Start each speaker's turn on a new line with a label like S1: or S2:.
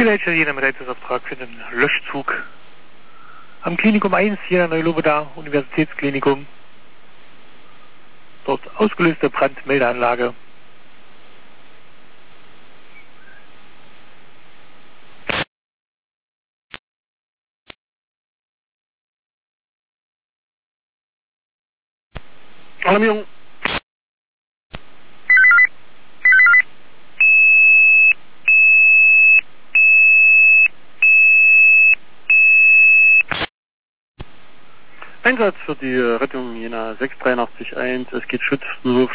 S1: Zielleiter Jena mit Rettungsauftrag für den Löschzug am Klinikum 1 hier in Neu-Lobeda, Universitätsklinikum. Dort ausgelöste Brandmeldeanlage. Alarmierung. Einsatz für die Rettung Jena 6881. Es geht Schutzluft